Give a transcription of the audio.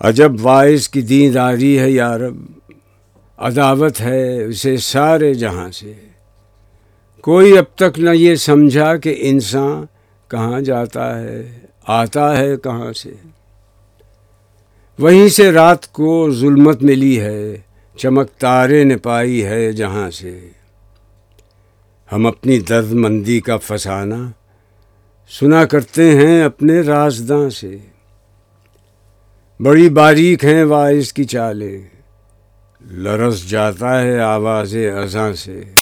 अजब वाइस की दीनदारी है यारब, अदावत है उसे सारे जहां से। कोई अब तक न ये समझा कि इंसान कहाँ जाता है, आता है कहाँ से। वहीं से रात को जुल्मत मिली है, चमक तारे ने पाई है जहां से। हम अपनी दर्दमंदी का फसाना सुना करते हैं अपने राज़दां से। बड़ी बारीक हैं वाइस की चालें, लरस जाता है आवाज़े अज़ां से।